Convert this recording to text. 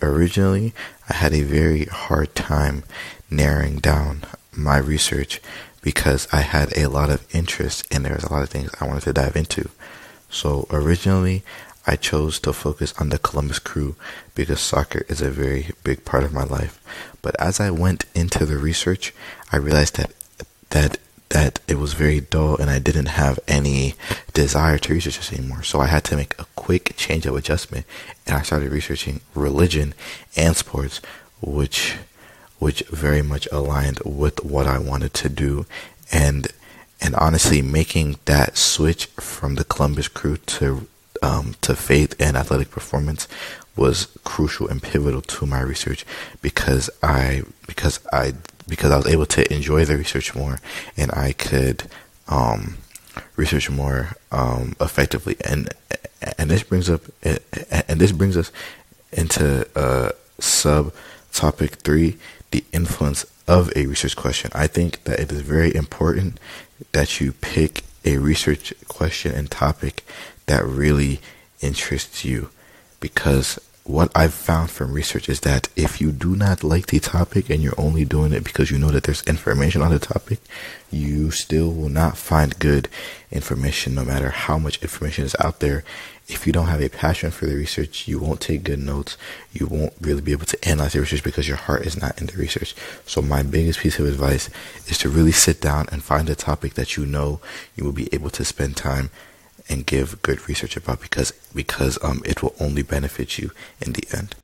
originally I had a very hard time narrowing down my research because I had a lot of interest and there was a lot of things I wanted to dive into. So originally I chose to focus on the Columbus Crew because soccer is a very big part of my life. But as I went into the research, I realized that it was very dull and I didn't have any desire to research this anymore. So I had to make a quick change of adjustment and I started researching religion and sports, which very much aligned with what I wanted to do. And honestly, making that switch from the Columbus Crew to faith and athletic performance was crucial and pivotal to my research because I was able to enjoy the research more and I could research more effectively. And this brings us into subtopic 3, the influence of a research question. I think that it is very important that you pick a research question and topic that really interests you, because what I've found from research is that if you do not like the topic and you're only doing it because you know that there's information on the topic, you still will not find good information no matter how much information is out there. If you don't have a passion for the research, you won't take good notes. You won't really be able to analyze the research because your heart is not in the research. So my biggest piece of advice is to really sit down and find a topic that you know you will be able to spend time and give good research about because it will only benefit you in the end.